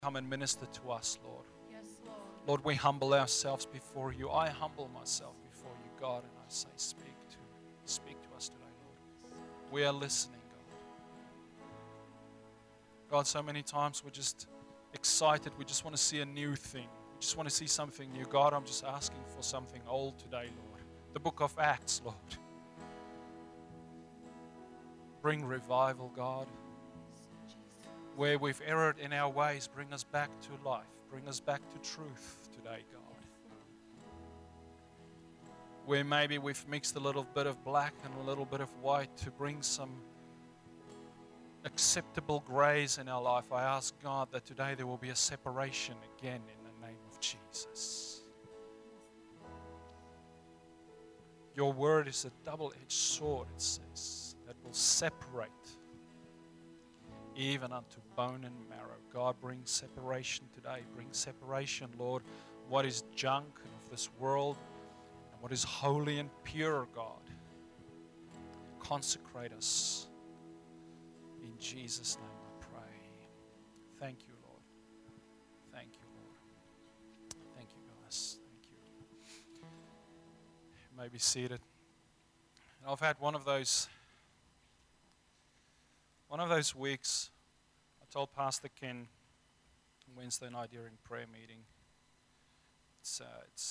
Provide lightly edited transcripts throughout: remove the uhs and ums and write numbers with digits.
come and minister to us, Lord. Yes, Lord. Lord, we humble ourselves before you. I humble myself before you, God, and I say, speak to us today, Lord. We are listening, God. God, so many times we're just excited. We just want to see a new thing. We just want to see something new. God, I'm just asking for something old today, Lord. The book of Acts, Lord. Bring revival, God. Where we've erred in our ways, bring us back to life. Bring us back to truth today, God. Where maybe we've mixed a little bit of black and a little bit of white to bring some acceptable grays in our life, I ask God that today there will be a separation again in the name of Jesus. Your word is a double-edged sword, it says, that will separate even unto bone and marrow. God, bring separation today. Bring separation, Lord, what is junk and of this world and what is holy and pure, God. Consecrate us. In Jesus' name I pray. Thank you, Lord. Thank you, Lord. Thank you, guys. Thank you. You may be seated. And I've had one of those weeks. I told Pastor Ken on Wednesday night during prayer meeting. It's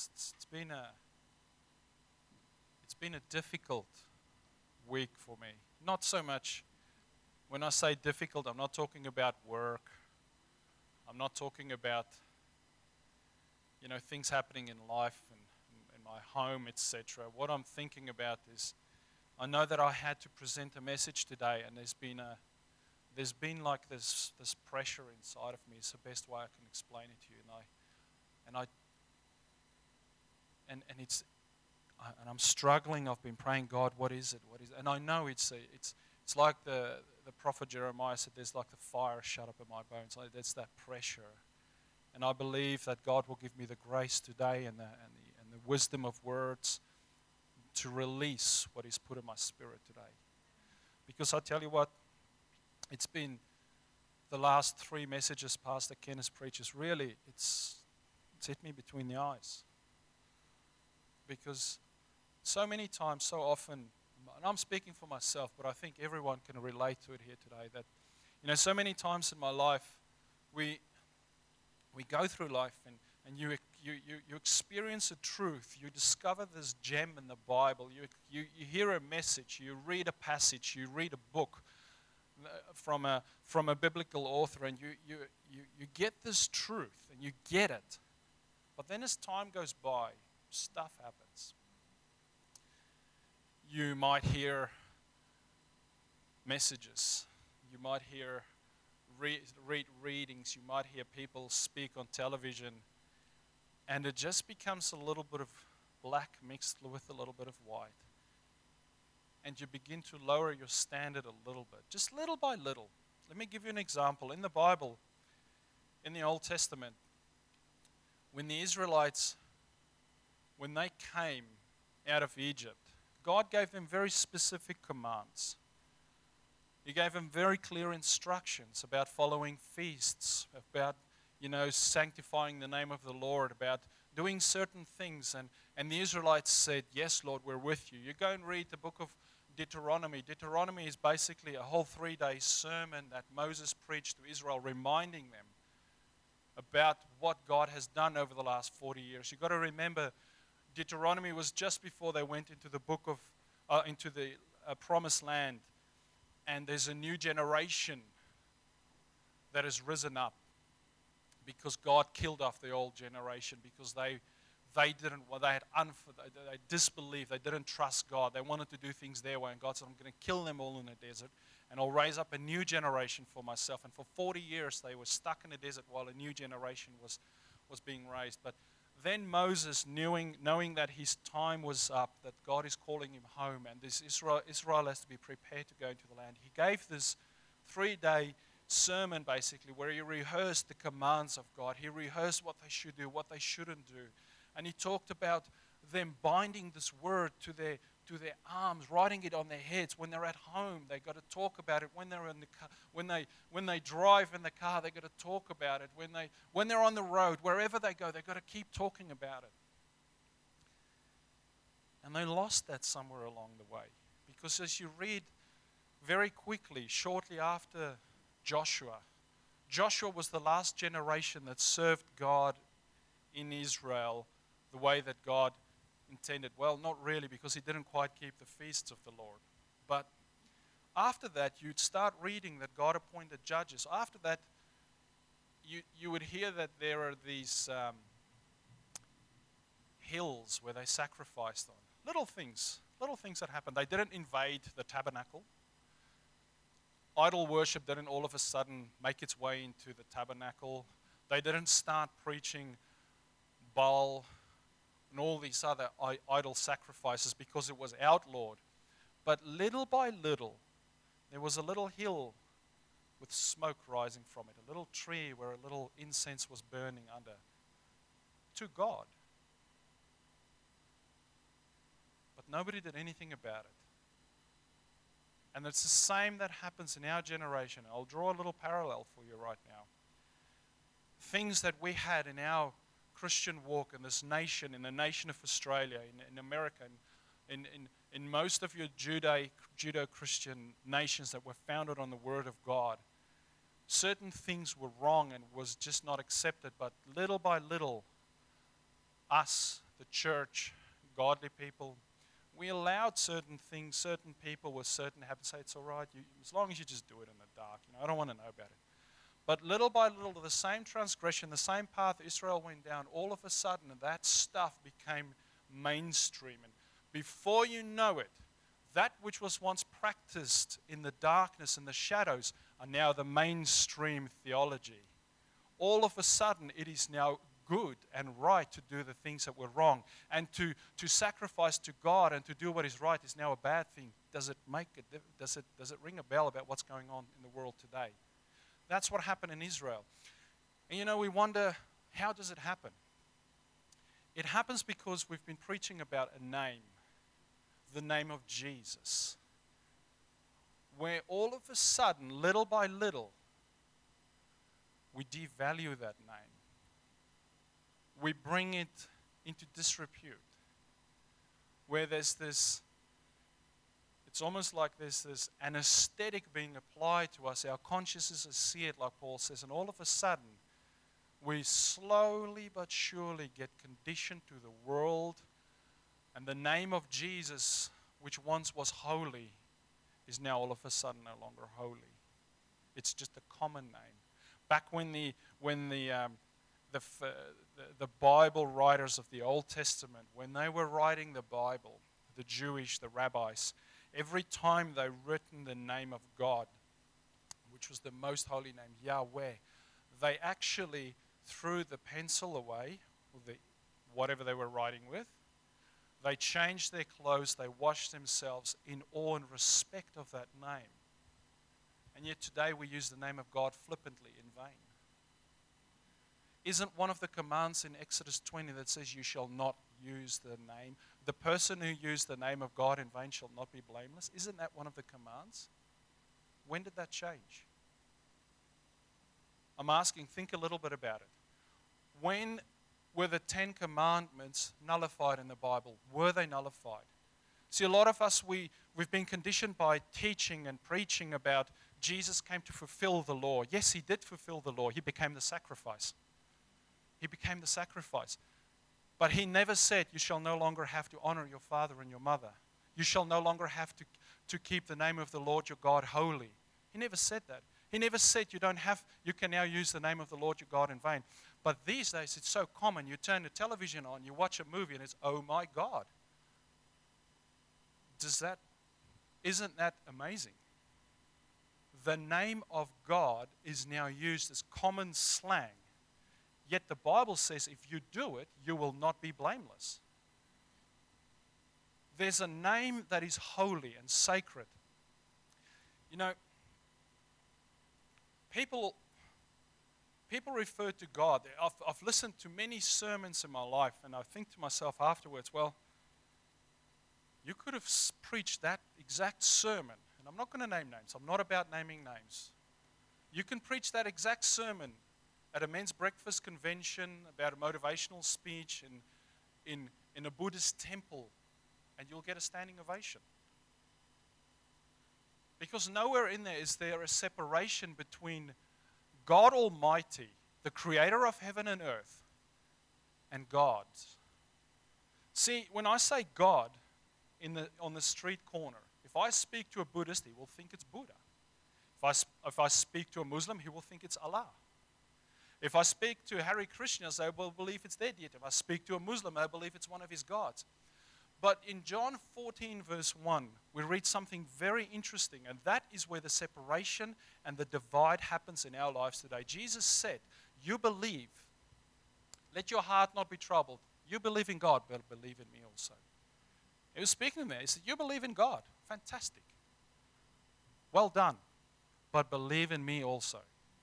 been a difficult week for me. Not so much. When I say difficult, I'm not talking about work. I'm not talking about things happening in life and in my home, etc. What I'm thinking about is I know that I had to present a message today, and there's been like this pressure inside of me. It's the best way I can explain it to you. And I'm struggling. I've been praying, God, what is it? What is it? And I know it's like the prophet Jeremiah said, there's like the fire shut up in my bones. There's that pressure. And I believe that God will give me the grace today and the wisdom of words to release what is put in my spirit today. Because I tell you what, it's been the last 3 messages Pastor Ken has preached. Really, it's hit me between the eyes. Because so many times, so often, and I'm speaking for myself, but I think everyone can relate to it here today, that, so many times in my life, we go through life and you experience a truth. You discover this gem in the Bible. You hear a message. You read a passage. You read a book from a biblical author, and you get this truth, and you get it. But then as time goes by, stuff happens. You might hear messages. You might hear read readings. You might hear people speak on television, and it just becomes a little bit of black mixed with a little bit of white. And you begin to lower your standard a little bit, just little by little. Let me give you an example. In the Bible, in the Old Testament, when the Israelites, when they came out of Egypt, God gave them very specific commands. He gave them very clear instructions about following feasts, about, sanctifying the name of the Lord, about doing certain things. And the Israelites said, yes, Lord, we're with you. You go and read the book of Deuteronomy. Deuteronomy is basically a whole 3-day sermon that Moses preached to Israel, reminding them about what God has done over the last 40 years. You've got to remember, Deuteronomy was just before they went into the promised land. And there's a new generation that has risen up because God killed off the old generation because they disbelieved, they didn't trust God. They wanted to do things their way, and God said, I'm going to kill them all in the desert, and I'll raise up a new generation for myself. And for 40 years they were stuck in the desert while a new generation was being raised. But then Moses, knowing that his time was up, that God is calling him home, and this Israel has to be prepared to go into the land, he gave this 3-day sermon basically where he rehearsed the commands of God. He rehearsed what they should do, what they shouldn't do. And he talked about them binding this word to to their arms, writing it on their heads. When they're at home, they've got to talk about it. When they're in the car, when they drive in the car, they've got to talk about it. When they're on the road, wherever they go, they've got to keep talking about it. And they lost that somewhere along the way. Because as you read very quickly, shortly after Joshua was the last generation that served God in Israel the way that God intended. Well, not really, because he didn't quite keep the feasts of the Lord. But after that, you'd start reading that God appointed judges. After that, you would hear that there are these hills where they sacrificed on. Little things that happened. They didn't invade the tabernacle. Idol worship didn't all of a sudden make its way into the tabernacle. They didn't start preaching Baal and all these other idol sacrifices because it was outlawed. But little by little, there was a little hill with smoke rising from it, a little tree where a little incense was burning under, to God. But nobody did anything about it. And it's the same that happens in our generation. I'll draw a little parallel for you right now. Things that we had in our Christian walk in this nation, in the nation of Australia, in America, in most of your Judeo-Christian nations that were founded on the Word of God, certain things were wrong and was just not accepted. But little by little, us, the church, godly people, we allowed certain things, certain people with certain habits, say it's all right, as long as you just do it in the dark. I don't want to know about it. But little by little, the same transgression, the same path Israel went down, all of a sudden that stuff became mainstream. And before you know it, that which was once practiced in the darkness and the shadows are now the mainstream theology. All of a sudden, it is now good and right to do the things that were wrong. And to sacrifice to God and to do what is right is now a bad thing. Does it ring a bell about what's going on in the world today? That's what happened in Israel. And we wonder, how does it happen? It happens because we've been preaching about a name, the name of Jesus, where all of a sudden, little by little, we devalue that name. We bring it into disrepute, where there's this, it's almost like there's this anesthetic being applied to us. Our consciences see it, like Paul says, and all of a sudden, we slowly but surely get conditioned to the world, and the name of Jesus, which once was holy, is now all of a sudden no longer holy. It's just a common name. Back when the Bible writers of the Old Testament, when they were writing the Bible, the rabbis, every time they written the name of God, which was the most holy name, Yahweh, they actually threw the pencil away, or whatever they were writing with. They changed their clothes, they washed themselves in awe and respect of that name. And yet today we use the name of God flippantly, in vain. Isn't one of the commands in Exodus 20 that says you shall not use the name? The person who used the name of God in vain shall not be blameless. Isn't that one of the commands? When did that change? I'm asking, think a little bit about it. When were the 10 Commandments nullified in the Bible? Were they nullified? See, a lot of us, we've been conditioned by teaching and preaching about Jesus came to fulfill the law. Yes, he did fulfill the law. He became the sacrifice. He became the sacrifice. But he never said, you shall no longer have to honor your father and your mother. You shall no longer have to keep the name of the Lord your God holy. He never said that. He never said you can now use the name of the Lord your God in vain. But these days it's so common. You turn the television on, you watch a movie, and it's, oh my God. Isn't that amazing? The name of God is now used as common slang. Yet the Bible says if you do it, you will not be blameless. There's a name that is holy and sacred. People refer to God. I've listened to many sermons in my life, and I think to myself afterwards, well, You could have preached that exact sermon, and I'm not going to name names. I'm not about naming names. You can preach that exact sermon at a men's breakfast convention, about a motivational speech in a Buddhist temple, and you'll get a standing ovation. Because nowhere in there is there a separation between God Almighty, the creator of heaven and earth, and God. See, when I say God on the street corner, if I speak to a Buddhist, he will think it's Buddha. If I speak to a Muslim, he will think it's Allah. If I speak to Hare Krishnas, they will believe it's their deity. If I speak to a Muslim, they believe it's one of his gods. But in John 14, verse 1, we read something very interesting, and that is where the separation and the divide happens in our lives today. Jesus said, you believe, let your heart not be troubled. You believe in God, but believe in me also. He was speaking there. He said, you believe in God. Fantastic. Well done. But believe in me also.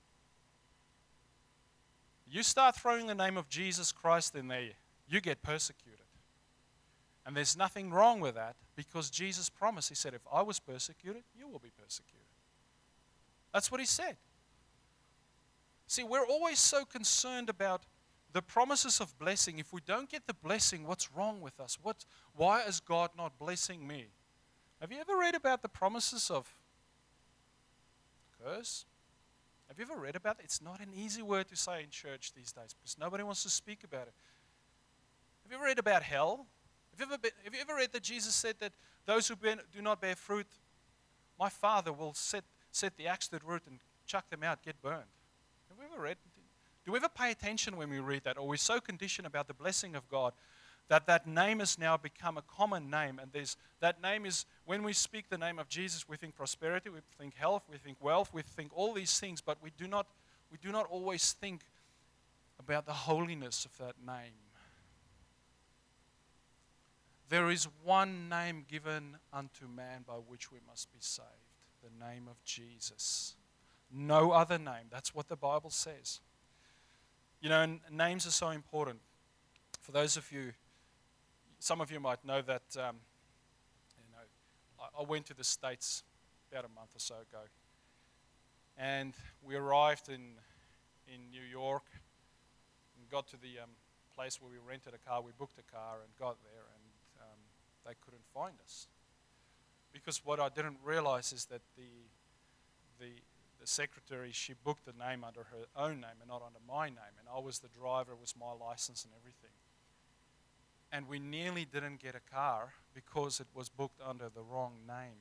You start throwing the name of Jesus Christ in there, you get persecuted. And there's nothing wrong with that, because Jesus promised. He said, if I was persecuted, you will be persecuted. That's what he said. See, we're always so concerned about the promises of blessing. If we don't get the blessing, what's wrong with us? Why is God not blessing me? Have you ever read about the promises of curse? Have you ever read about it? It's not an easy word to say in church these days because nobody wants to speak about it. Have you ever read about hell? Have you ever read that Jesus said that those who do not bear fruit, my Father will set the axe to the root and chuck them out, get burned? Have we ever read? Do we ever pay attention when we read that? Or we're so conditioned about the blessing of God that name has now become a common name. And that name is, when we speak the name of Jesus, we think prosperity, we think health, we think wealth, we think all these things, but we do not always think about the holiness of that name. There is one name given unto man by which we must be saved, the name of Jesus. No other name. That's what the Bible says. You know, and names are so important. For those of you, some of you might know that, I went to the States about a month or so ago. And we arrived in New York and got to the place where we rented a car. We booked a car and got there, and they couldn't find us. Because what I didn't realize is that the secretary, she booked the name under her own name and not under my name. And I was the driver, it was my license and everything. And we nearly didn't get a car because it was booked under the wrong name.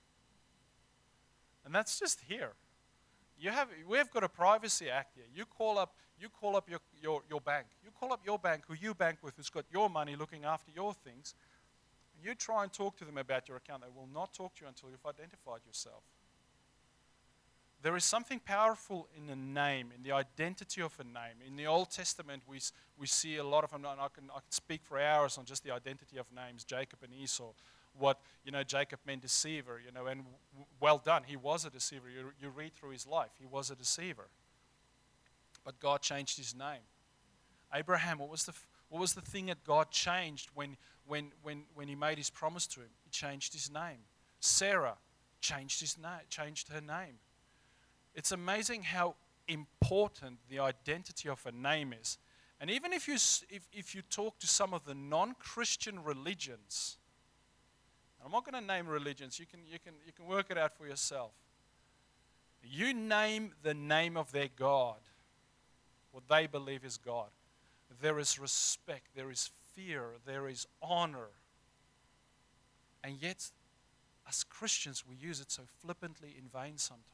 And that's just here. We have got a privacy act here. You call up your bank. You call up your bank, who you bank with, who's got your money looking after your things. And you try and talk to them about your account. They will not talk to you until you've identified yourself. There is something powerful in a name, in the identity of a name. In the Old Testament, we see a lot of them, and I can speak for hours on just the identity of names, Jacob and Esau. What, Jacob meant deceiver, and well done, he was a deceiver. You read through his life, he was a deceiver. But God changed his name. Abraham, what was the thing that God changed when he made his promise to him? He changed his name. Sarah changed her name. It's amazing how important the identity of a name is. And even if you talk to some of the non-Christian religions, and I'm not going to name religions, you can work it out for yourself. You name the name of their God, what they believe is God. There is respect, there is fear, there is honor. And yet, as Christians, we use it so flippantly in vain sometimes.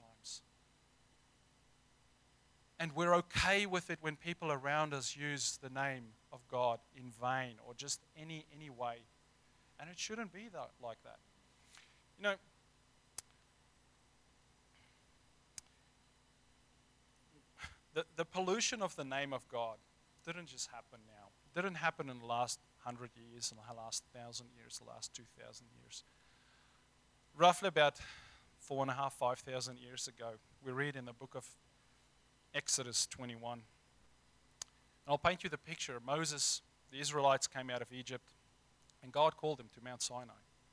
And we're okay with it when people around us use the name of God in vain or just any way. And it shouldn't be like that. The pollution of the name of God didn't just happen now. It didn't happen in the last 100 years, in the last 1,000 years, the last 2,000 years. Roughly about 4,500, 5,000 years ago, we read in the book of Exodus 21. And I'll paint you the picture. Moses, the Israelites came out of Egypt, and God called them to Mount Sinai.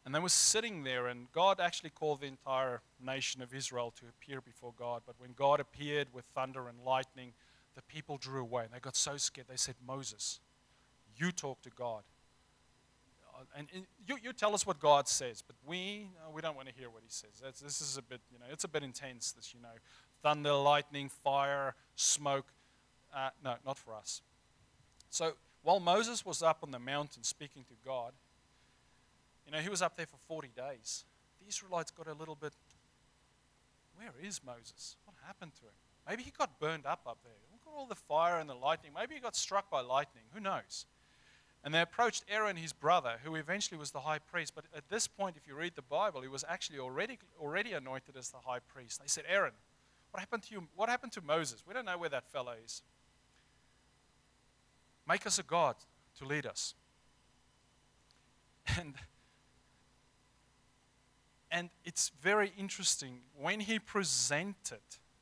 And they were sitting there, and God actually called the entire nation of Israel to appear before God. But when God appeared with thunder and lightning, the people drew away, and they got so scared. They said, Moses, you talk to God. And you tell us what God says, but we don't want to hear what he says. This is a bit, it's a bit intense, this, thunder, lightning, fire, smoke. No, not for us. So while Moses was up on the mountain speaking to God, he was up there for 40 days. The Israelites got a little bit, where is Moses? What happened to him? Maybe he got burned up there. Look at all the fire and the lightning. Maybe he got struck by lightning. Who knows? And they approached Aaron, his brother, who eventually was the high priest. But at this point, if you read the Bible, he was actually already anointed as the high priest. They said, Aaron, what happened to you? What happened to Moses? We don't know where that fellow is. Make us a god to lead us. And it's very interesting. When he presented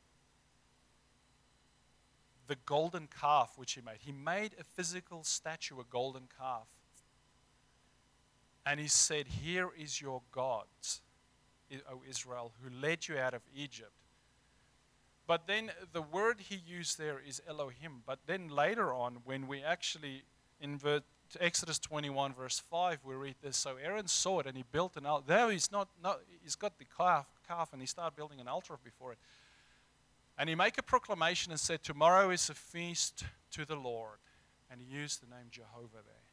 the golden calf which he made a physical statue, a golden calf. And he said, here is your God, O Israel, who led you out of Egypt. But then the word he used there is Elohim. But then later on, when we actually, in Exodus 21 verse 5, we read this. So Aaron saw it and he built an altar. There he's got the calf and he started building an altar before it. And he made a proclamation and said, tomorrow is a feast to the Lord. And he used the name Jehovah there.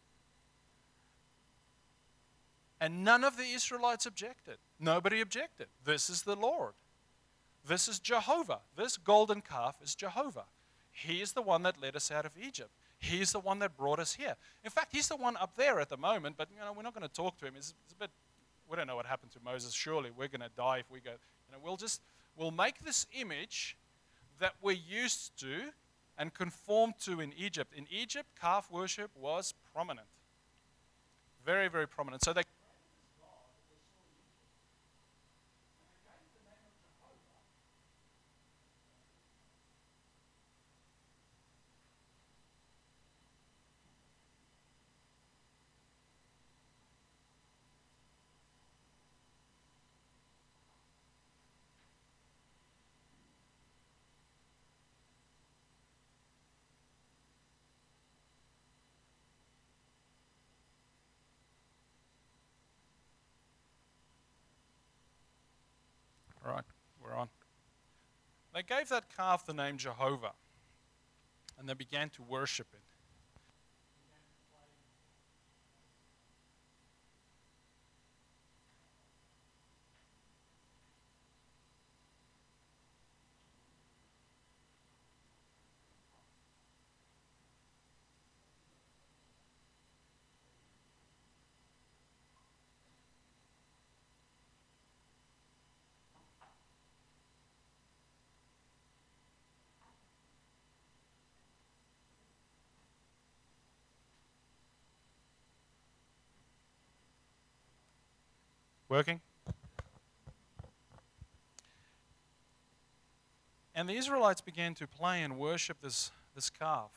And none of the Israelites objected. Nobody objected. This is the Lord. This is Jehovah. This golden calf is Jehovah. He is the one that led us out of Egypt. He's the one that brought us here. In fact, he's the one up there at the moment, but we're not going to talk to him. It's a bit, we don't know what happened to Moses. Surely we're going to die if we go. We'll make this image that we're used to and conform to in Egypt. In Egypt, calf worship was prominent. Very, very prominent. So they All right, we're on. They gave that calf the name Jehovah, and they began to worship it. Working? And the Israelites began to play and worship this calf.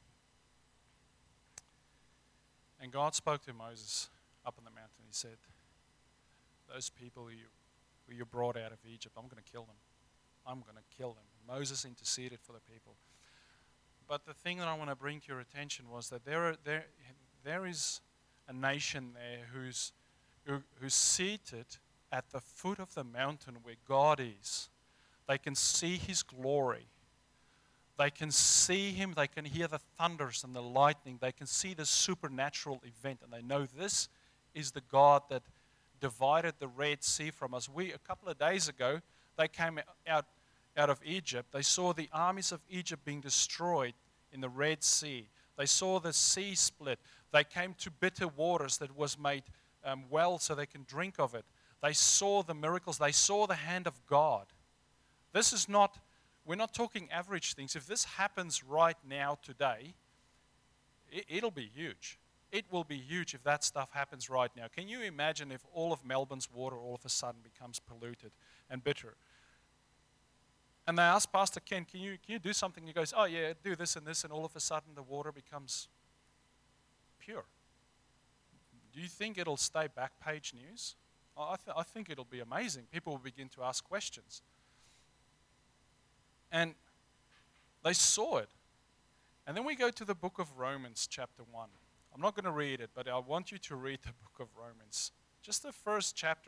And God spoke to Moses up on the mountain. He said, those people who you brought out of Egypt, I'm going to kill them. I'm going to kill them. Moses interceded for the people. But the thing that I want to bring to your attention was that there is a nation there who's seated at the foot of the mountain where God is. They can see his glory. They can see him. They can hear the thunders and the lightning. They can see the supernatural event. And they know this is the God that divided the Red Sea from us. A couple of days ago, they came out of Egypt. They saw the armies of Egypt being destroyed in the Red Sea. They saw the sea split. They came to bitter waters that was made well so they can drink of it. They saw the miracles. They saw the hand of God. We're not talking average things. If this happens right now today, it'll be huge. It will be huge if that stuff happens right now. Can you imagine if all of Melbourne's water all of a sudden becomes polluted and bitter? And they asked Pastor Ken, can you do something? He goes, oh yeah, do this, and all of a sudden the water becomes pure. do you think it'll stay back page news? I think it'll be amazing. People will begin to ask questions. And they saw it. And then we go to the book of Romans, chapter 1. I'm not going to read it, but I want you to read the book of Romans. Just the first chapter,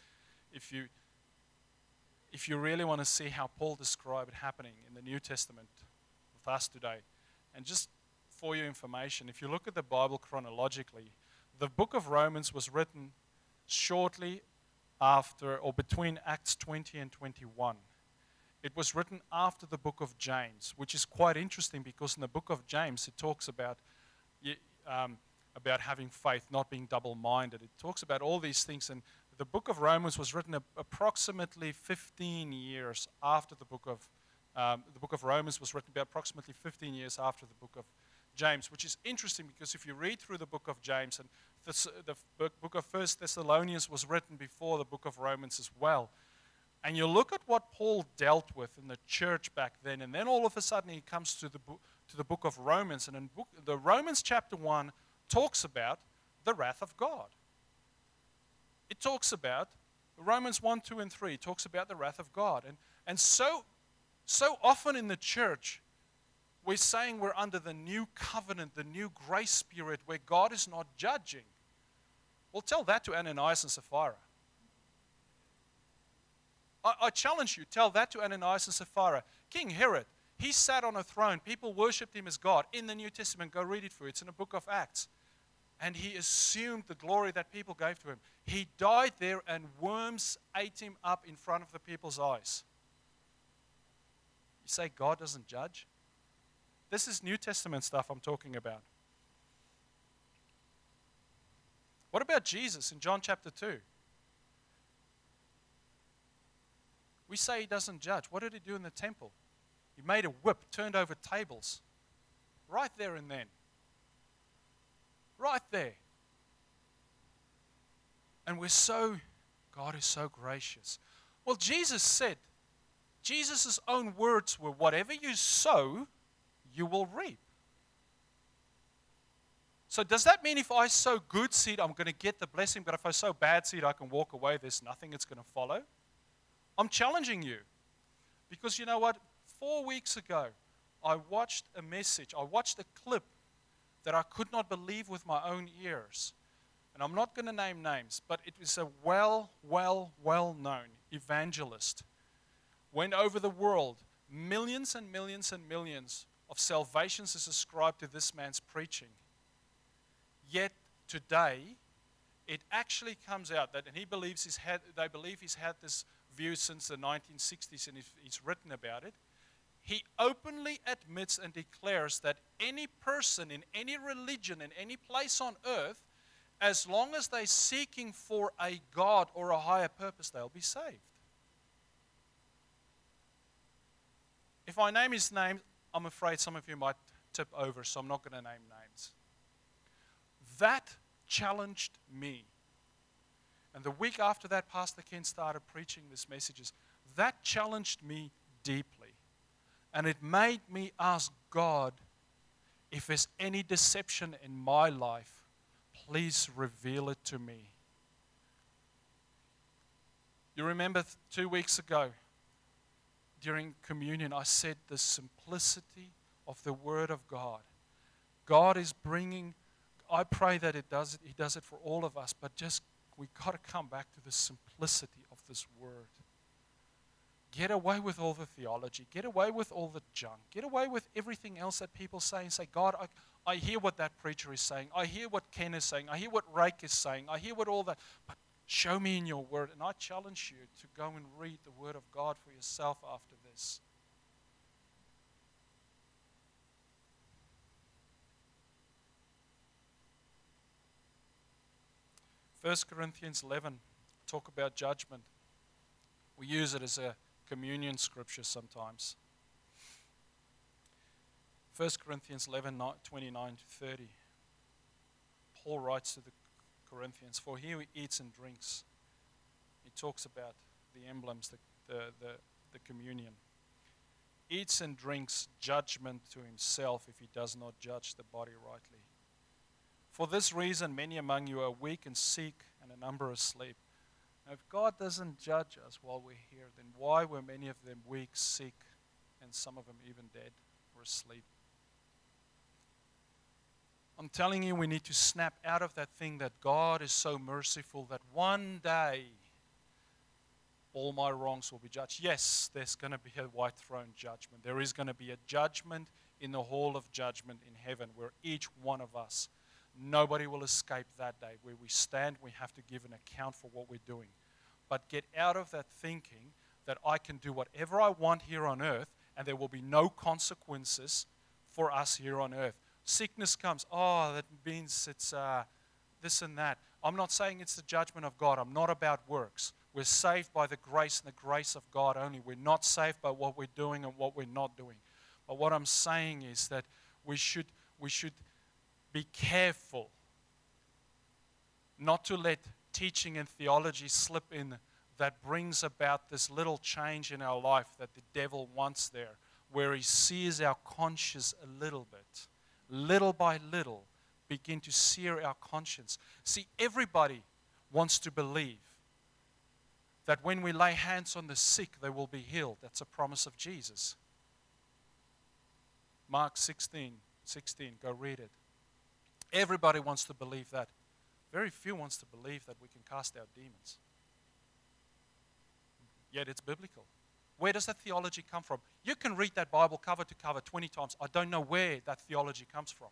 if you really want to see how Paul described it happening in the New Testament with us today. And just for your information, if you look at the Bible chronologically, the book of Romans was written shortly after or between Acts 20 and 21. It was written after the book of James, which is quite interesting because in the book of James it talks about having faith, not being double-minded. It talks about all these things, and the book of Romans was written approximately 15 years after the book of Romans was written, about approximately 15 years after the book of James, which is interesting because if you read through the book of James, and the book of 1 Thessalonians was written before the book of Romans as well, and you look at what Paul dealt with in the church back then, and then all of a sudden he comes to the book of Romans, and in the Romans chapter 1 talks about the wrath of God. It talks about, Romans 1, 2, and 3 talks about the wrath of God. And so often in the church, we're saying we're under the new covenant, the new grace spirit, where God is not judging. Well, tell that to Ananias and Sapphira. I challenge you, tell that to Ananias and Sapphira. King Herod, he sat on a throne. People worshipped him as God. In the New Testament, go read it for you. It's in the book of Acts. And he assumed the glory that people gave to him. He died there and worms ate him up in front of the people's eyes. You say God doesn't judge? This is New Testament stuff I'm talking about. What about Jesus in John chapter 2? We say he doesn't judge. What did he do in the temple? He made a whip, turned over tables. Right there and then. Right there. And God is so gracious. Well, Jesus said, Jesus' own words were, whatever you sow, you will reap. So does that mean if I sow good seed, I'm going to get the blessing, but if I sow bad seed, I can walk away, there's nothing that's going to follow? I'm challenging you. Because you know what? 4 weeks ago, I watched a clip that I could not believe with my own ears. And I'm not going to name names, but it was a well-known evangelist. Went over the world. Millions and millions and millions of salvations is ascribed to this man's preaching. Yet today, it actually comes out that, and they believe he's had this view since the 1960s, and he's written about it. He openly admits and declares that any person in any religion, in any place on earth, as long as they're seeking for a God or a higher purpose, they'll be saved. If I name his name, I'm afraid some of you might tip over, so I'm not going to name names. That challenged me. And the week after that, Pastor Ken started preaching these messages. That challenged me deeply. And it made me ask God, if there's any deception in my life, please reveal it to me. You remember 2 weeks ago, during communion, I said the simplicity of the Word of God. God is bringing, I pray that He does it for all of us, but we've got to come back to the simplicity of this Word. Get away with all the theology. Get away with all the junk. Get away with everything else that people say and say, God, I hear what that preacher is saying. I hear what Ken is saying. I hear what Rake is saying. I hear what all that. But show me in your Word. And I challenge you to go and read the Word of God for yourself after this. First Corinthians 11, talk about judgment. We use it as a communion scripture sometimes. 1 Corinthians 11, 29 to 30. Paul writes to the Corinthians, for he who eats and drinks, he talks about the emblems, the communion. Eats and drinks judgment to himself if he does not judge the body rightly. For this reason, many among you are weak and sick, and a number are asleep. Now, if God doesn't judge us while we're here, then why were many of them weak, sick, and some of them even dead or asleep? I'm telling you, we need to snap out of that thing that God is so merciful that one day all my wrongs will be judged. Yes, there's going to be a white throne judgment. There is going to be a judgment in the hall of judgment in heaven where each one of us, nobody will escape that day. Where we stand, we have to give an account for what we're doing. But get out of that thinking that I can do whatever I want here on earth and there will be no consequences for us here on earth. Sickness comes, oh, that means it's this and that. I'm not saying it's the judgment of God. I'm not about works. We're saved by the grace and the grace of God only. We're not saved by what we're doing and what we're not doing. But what I'm saying is that we should be careful not to let teaching and theology slip in that brings about this little change in our life that the devil wants there, where he sears our conscience a little bit. Little by little, begin to sear our conscience. See, everybody wants to believe that when we lay hands on the sick, they will be healed. That's a promise of Jesus. Mark 16, go read it. Everybody wants to believe that. Very few wants to believe that we can cast out demons. Yet it's biblical. Where does that theology come from? You can read that Bible cover to cover 20 times. I don't know where that theology comes from.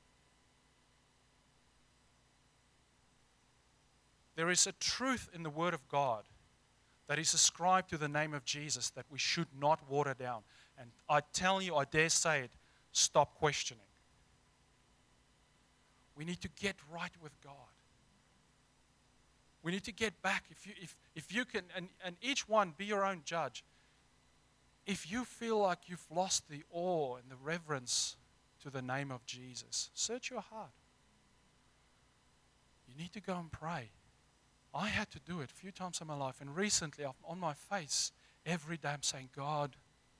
There is a truth in the Word of God that is ascribed to the name of Jesus that we should not water down. And I tell you, I dare say it, stop questioning. We need to get right with God. We need to get back. If you can, and each one be your own judge. If you feel like you've lost the awe and the reverence to the name of Jesus, search your heart. You need to go and pray. I had to do it a few times in my life, and recently I'm on my face every day I'm saying, God,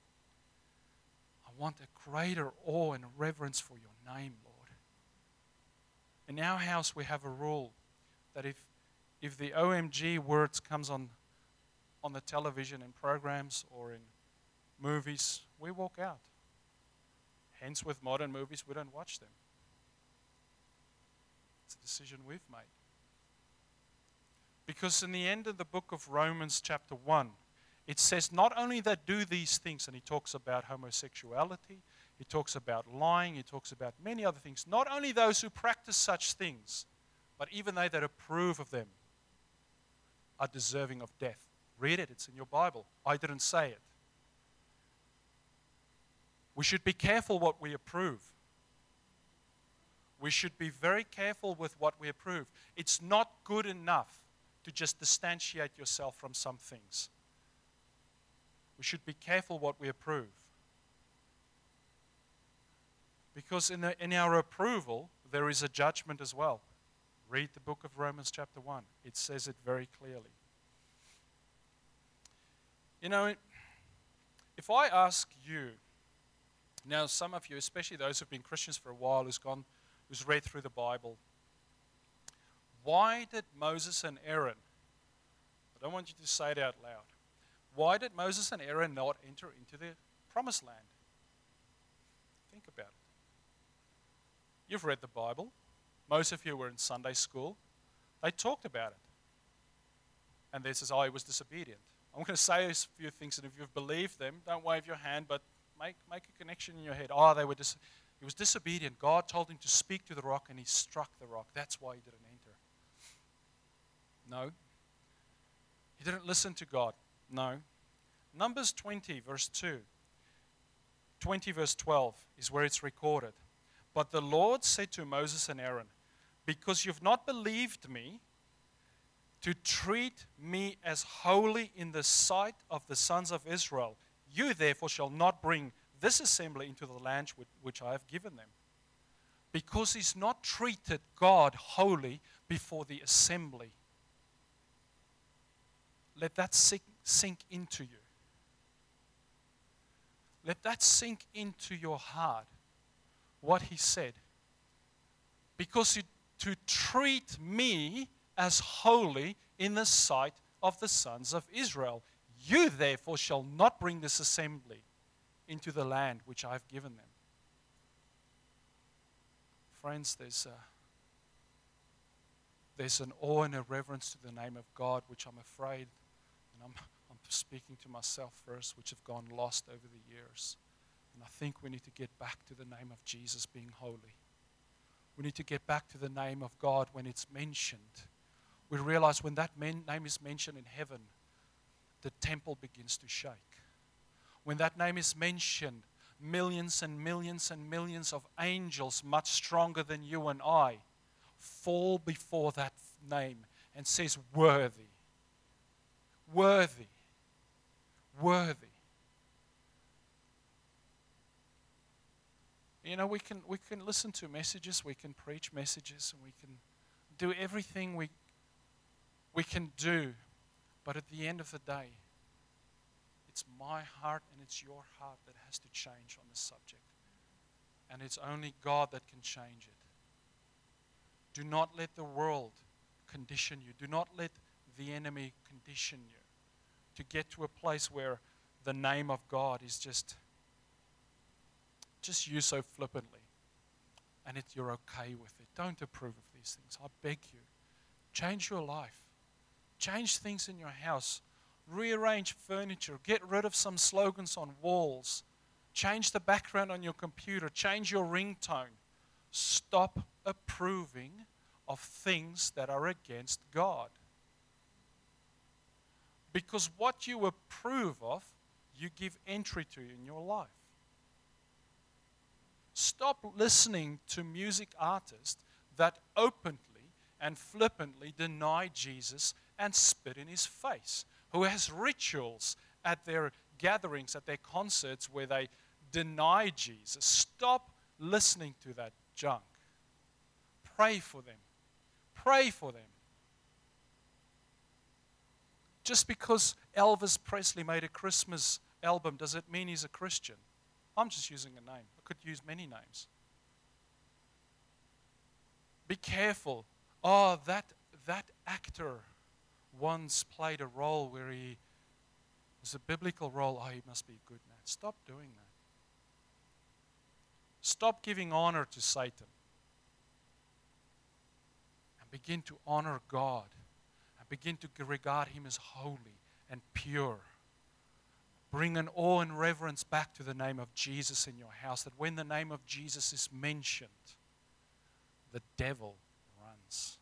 I want a greater awe and reverence for your name, Lord. In our house we have a rule that if the OMG words comes on the television in programs or in movies, we walk out. Hence, with modern movies, we don't watch them. It's a decision we've made. Because in the end of the book of Romans chapter 1, it says not only that do these things, and he talks about homosexuality, he talks about lying, he talks about many other things. Not only those who practice such things, but even they that approve of them are deserving of death. Read it, it's in your Bible. I didn't say it. We should be careful what we approve. We should be very careful with what we approve. It's not good enough to just distantiate yourself from some things. We should be careful what we approve. Because in our approval, there is a judgment as well. Read the book of Romans chapter 1. It says it very clearly. You know, if I ask you, now some of you, especially those who've been Christians for a while, who's read through the Bible, why did Moses and Aaron, I don't want you to say it out loud, why did Moses and Aaron not enter into the promised land? Think about it. You've read the Bible. Most of you were in Sunday school. They talked about it. And this is, he was disobedient. I'm going to say a few things, and if you've believed them, don't wave your hand, but make a connection in your head. He was disobedient. God told him to speak to the rock, and he struck the rock. That's why he didn't enter. No. He didn't listen to God. No. Numbers 20, verse 2. 20, verse 12 is where it's recorded. But the Lord said to Moses and Aaron, because you've not believed me, to treat me as holy in the sight of the sons of Israel, you therefore shall not bring this assembly into the land which I have given them. Because he's not treated God holy before the assembly. Let that sink into you. Let that sink into your heart, what he said. Because to treat me as holy in the sight of the sons of Israel. You therefore shall not bring this assembly into the land which I have given them. Friends, there's an awe and a reverence to the name of God, which I'm afraid, and I'm speaking to myself first, which have gone lost over the years. And I think we need to get back to the name of Jesus being holy. We need to get back to the name of God when it's mentioned. We realize when that name is mentioned in heaven, the temple begins to shake. When that name is mentioned, millions and millions and millions of angels, much stronger than you and I, fall before that name and says, worthy, worthy, worthy. You know, we can listen to messages, we can preach messages, and we can do everything we can do, but at the end of the day, it's my heart and it's your heart that has to change on this subject. And it's only God that can change it. Do not let the world condition you. Do not let the enemy condition you to get to a place where the name of God is just used so flippantly, and you're okay with it. Don't approve of these things. I beg you. Change your life. Change things in your house. Rearrange furniture. Get rid of some slogans on walls. Change the background on your computer. Change your ringtone. Stop approving of things that are against God. Because what you approve of, you give entry to in your life. Stop listening to music artists that openly and flippantly deny Jesus and spit in his face, who has rituals at their gatherings, at their concerts where they deny Jesus. Stop listening to that junk. Pray for them. Pray for them. Just because Elvis Presley made a Christmas album, does it mean he's a Christian? I'm just using a name. I could use many names. Be careful. Oh, that actor once played a role where he was a biblical role. Oh, he must be a good man. Stop doing that. Stop giving honor to Satan. And begin to honor God. And begin to regard him as holy and pure. Bring an awe and reverence back to the name of Jesus in your house, that when the name of Jesus is mentioned, the devil runs.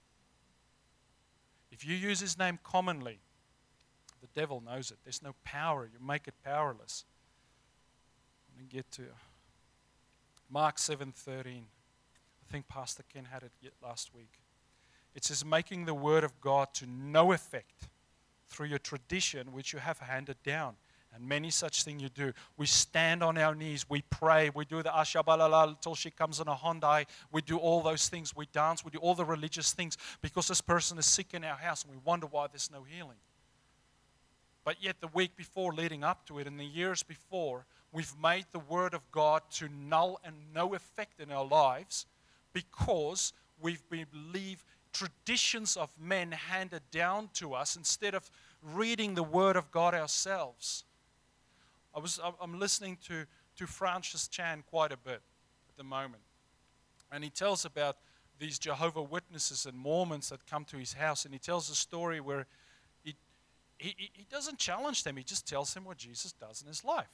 If you use his name commonly, the devil knows it. There's no power. You make it powerless. Let me get to Mark 7:13. I think Pastor Ken had it last week. It says, making the word of God to no effect through your tradition which you have handed down. And many such things you do. We stand on our knees. We pray. We do the Ashabalala till she comes in a Hyundai. We do all those things. We dance. We do all the religious things because this person is sick in our house and we wonder why there's no healing. But yet the week before leading up to it and the years before, we've made the word of God to null and no effect in our lives because we believe traditions of men handed down to us instead of reading the word of God ourselves. I'm listening to Francis Chan quite a bit at the moment. And he tells about these Jehovah Witnesses and Mormons that come to his house. And he tells a story where he doesn't challenge them. He just tells them what Jesus does in his life.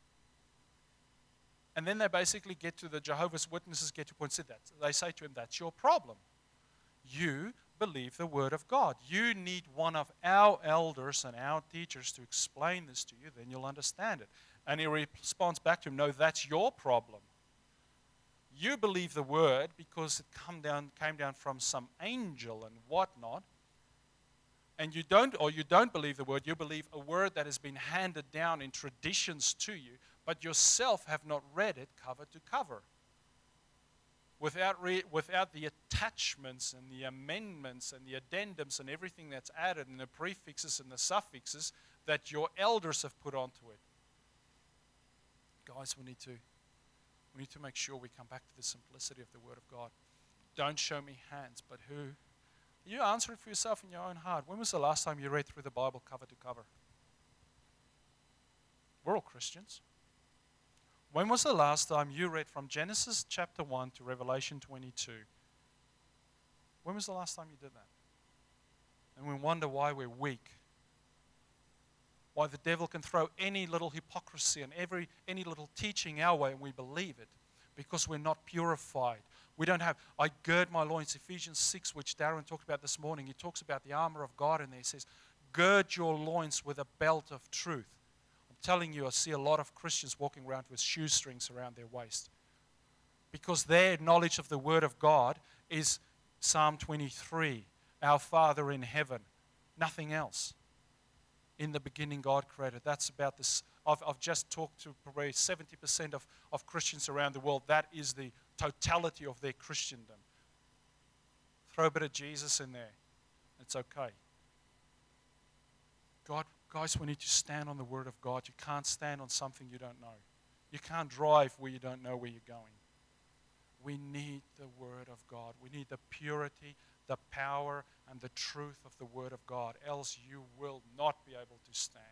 And then they basically get to the Jehovah's Witnesses, get to a point, they say to him, that's your problem. You believe the word of God. You need one of our elders and our teachers to explain this to you, then you'll understand it. And he responds back to him, no, that's your problem. You believe the word because it came down from some angel and whatnot. And you don't believe the word, you believe a word that has been handed down in traditions to you, but yourself have not read it cover to cover. Without the attachments and the amendments and the addendums and everything that's added and the prefixes and the suffixes that your elders have put onto it. Guys, we need to make sure we come back to the simplicity of the Word of God. Don't show me hands, but who? You answer it for yourself in your own heart. When was the last time you read through the Bible cover to cover? We're all Christians. When was the last time you read from Genesis chapter 1 to Revelation 22? When was the last time you did that? And we wonder why we're weak. Why the devil can throw any little hypocrisy and any little teaching our way and we believe it. Because we're not purified. We don't have, I gird my loins, Ephesians 6, which Darren talked about this morning. He talks about the armor of God in there. He says, gird your loins with a belt of truth. I'm telling you, I see a lot of Christians walking around with shoestrings around their waist. Because their knowledge of the Word of God is Psalm 23, our Father in heaven. Nothing else. In the beginning, God created. That's about this. I've just talked to probably 70% of Christians around the world. That is the totality of their Christendom. Throw a bit of Jesus in there. It's okay. Guys, we need to stand on the Word of God. You can't stand on something you don't know. You can't drive where you don't know where you're going. We need the Word of God. We need the purity, the power, and the truth of the Word of God. Else you will not be able to stand.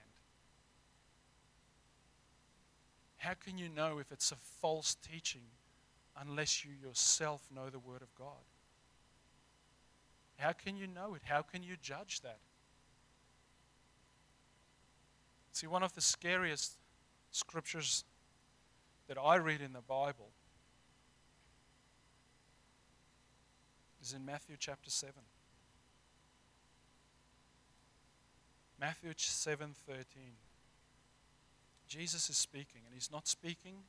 How can you know if it's a false teaching unless you yourself know the Word of God? How can you know it? How can you judge that? See, one of the scariest scriptures that I read in the Bible is in Matthew chapter 7. Matthew 7:13. Jesus is speaking, and he's not speaking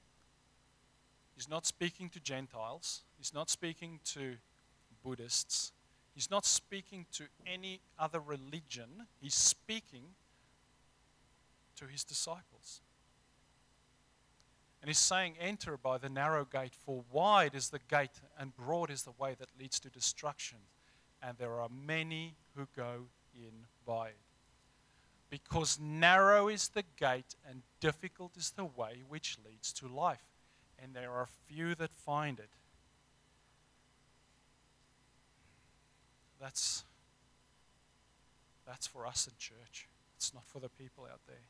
to Gentiles. He's not speaking to Buddhists. He's not speaking to any other religion. He's speaking to his disciples. And he's saying, enter by the narrow gate, for wide is the gate and broad is the way that leads to destruction. And there are many who go in by it. Because narrow is the gate and difficult is the way which leads to life. And there are few that find it. That's for us in church. It's not for the people out there.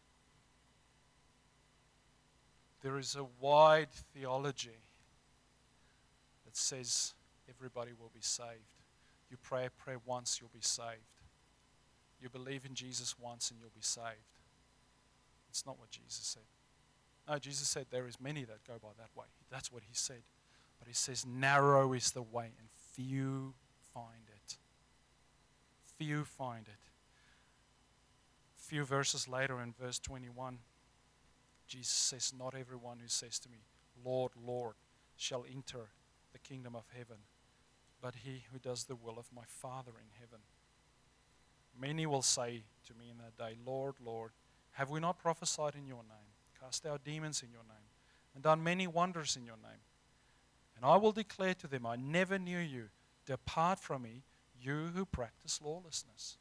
There is a wide theology that says everybody will be saved. You pray a prayer once, you'll be saved. You believe in Jesus once and you'll be saved. It's not what Jesus said. No, Jesus said there is many that go by that way. That's what he said. But he says narrow is the way and few find it. Few find it. A few verses later in verse 21, Jesus says, not everyone who says to me, Lord, Lord, shall enter the kingdom of heaven, but he who does the will of my Father in heaven. Many will say to me in that day, Lord, Lord, have we not prophesied in your name, cast out demons in your name, and done many wonders in your name? And I will declare to them, I never knew you. Depart from me, you who practice lawlessness.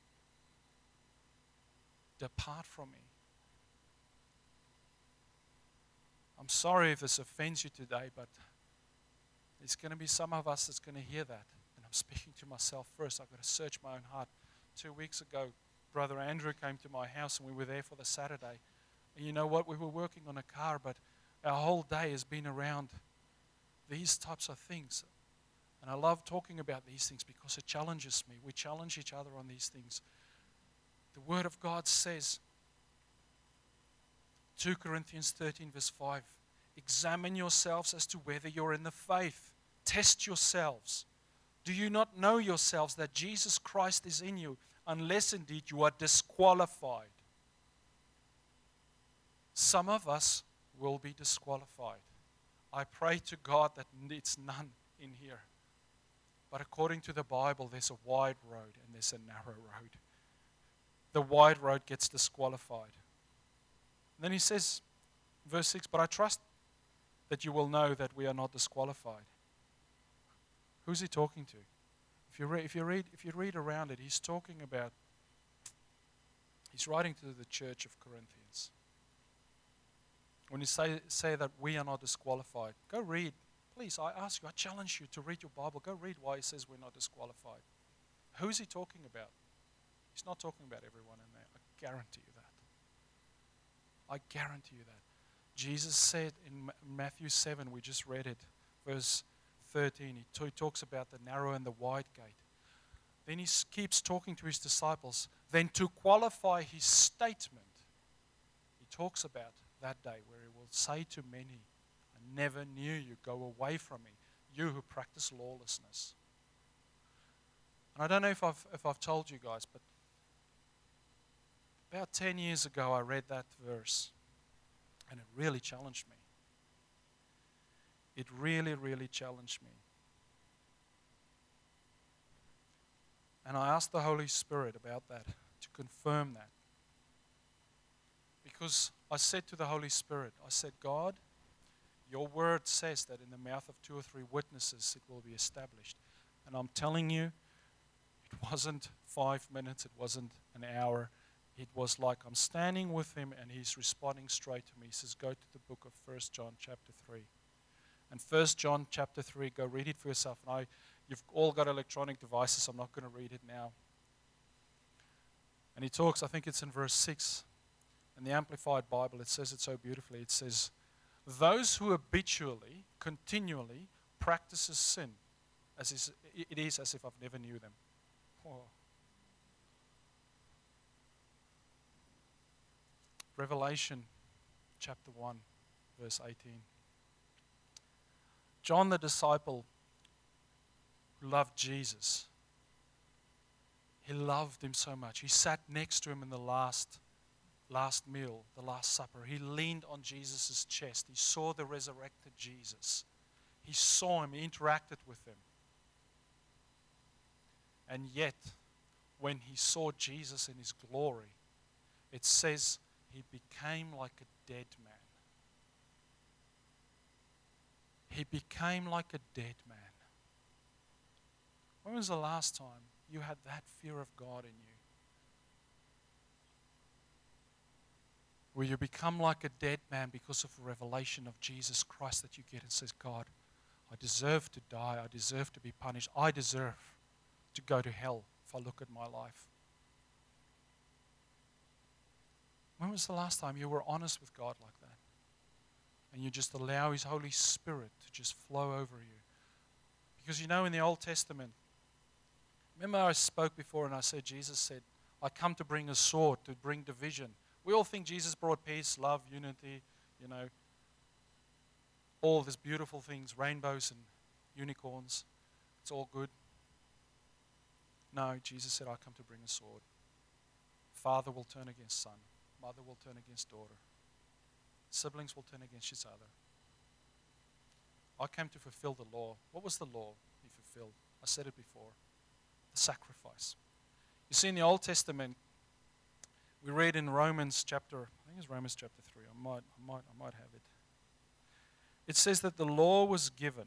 Depart from me. I'm sorry if this offends you today, but there's going to be some of us that's going to hear that. And I'm speaking to myself first. I've got to search my own heart. 2 weeks ago, Brother Andrew came to my house and we were there for the Saturday. And you know what? We were working on a car, but our whole day has been around these types of things. And I love talking about these things because it challenges me. We challenge each other on these things. The Word of God says, 2 Corinthians 13 verse 5, examine yourselves as to whether you're in the faith. Test yourselves. Do you not know yourselves that Jesus Christ is in you, unless indeed you are disqualified? Some of us will be disqualified. I pray to God that it's none in here. But according to the Bible, there's a wide road and there's a narrow road. The wide road gets disqualified. And then he says, verse 6, but I trust that you will know that we are not disqualified. Who's he talking to? If you read around it, he's writing to the church of Corinthians. When you say that we are not disqualified, go read Please, I ask you, I challenge you to read your Bible. Go read why he says we're not disqualified. Who is he talking about? He's not talking about everyone in there. I guarantee you that. I guarantee you that. Jesus said in Matthew 7, we just read it, verse 13, he talks about the narrow and the wide gate. Then he keeps talking to his disciples. Then to qualify his statement, he talks about that day where he will say to many, I never knew you, go away from me, you who practice lawlessness. And I don't know if I've told you guys, but about 10 years ago I read that verse and it really challenged me. It really, really challenged me. And I asked the Holy Spirit about that, to confirm that. Because I said to the Holy Spirit, I said, God, your word says that in the mouth of 2 or 3 witnesses it will be established. And I'm telling you, it wasn't 5 minutes, it wasn't an hour. It was like I'm standing with him and he's responding straight to me. He says, go to the book of 1 John chapter 3. And 1 John chapter 3, go read it for yourself. And you've all got electronic devices, I'm not going to read it now. And he talks, I think it's in verse 6. In the Amplified Bible, it says it so beautifully. It says, those who habitually, continually practices sin, it is as if I've never knew them. Oh. Revelation chapter 1, verse 18. John the disciple who loved Jesus, he loved him so much. He sat next to him in the last meal, the Last Supper. He leaned on Jesus' chest. He saw the resurrected Jesus. He saw him, he interacted with him. And yet, when he saw Jesus in his glory, it says he became like a dead man. He became like a dead man. When was the last time you had that fear of God in you? Where you become like a dead man because of a revelation of Jesus Christ that you get and says, God, I deserve to die. I deserve to be punished. I deserve to go to hell if I look at my life. When was the last time you were honest with God like that? And you just allow His Holy Spirit to just flow over you. Because you know in the Old Testament, remember I spoke before and I said, Jesus said, I come to bring a sword, to bring division. We all think Jesus brought peace, love, unity, all these beautiful things, rainbows and unicorns. It's all good. No, Jesus said, I come to bring a sword. Father will turn against son. Mother will turn against daughter. Siblings will turn against each other. I came to fulfill the law. What was the law He fulfilled? I said it before. The sacrifice. You see, in the Old Testament, we read in Romans chapter, I think it's Romans chapter 3. I might have it. It says that the law was given.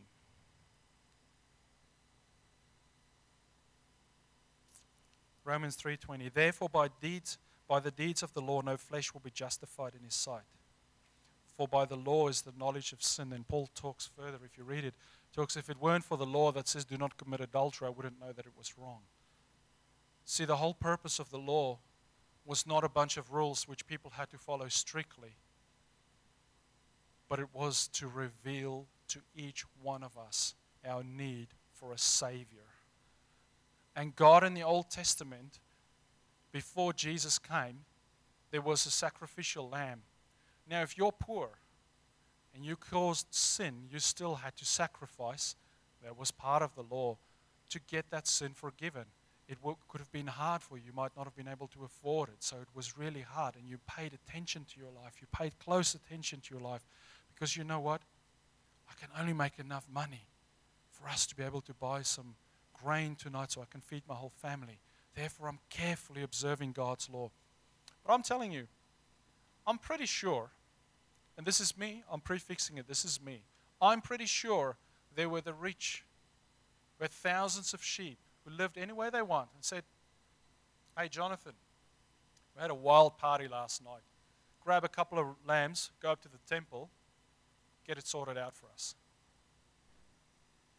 Romans 3:20. Therefore, by the deeds of the law, no flesh will be justified in His sight. For by the law is the knowledge of sin. And Paul talks further, if you read it, talks, if it weren't for the law that says do not commit adultery, I wouldn't know that it was wrong. See, the whole purpose of the law was not a bunch of rules which people had to follow strictly, but it was to reveal to each one of us our need for a Savior. And God in the Old Testament, before Jesus came, there was a sacrificial lamb. Now, if you're poor and you caused sin, you still had to sacrifice. That was part of the law to get that sin forgiven. It could have been hard for you. You might not have been able to afford it. So it was really hard. And you paid attention to your life. You paid close attention to your life. Because you know what? I can only make enough money for us to be able to buy some grain tonight so I can feed my whole family. Therefore, I'm carefully observing God's law. But I'm telling you, I'm pretty sure, and this is me, I'm prefixing it, this is me. I'm pretty sure there were the rich with thousands of sheep who lived any way they want and said, hey, Jonathan, we had a wild party last night. Grab a couple of lambs, go up to the temple, get it sorted out for us.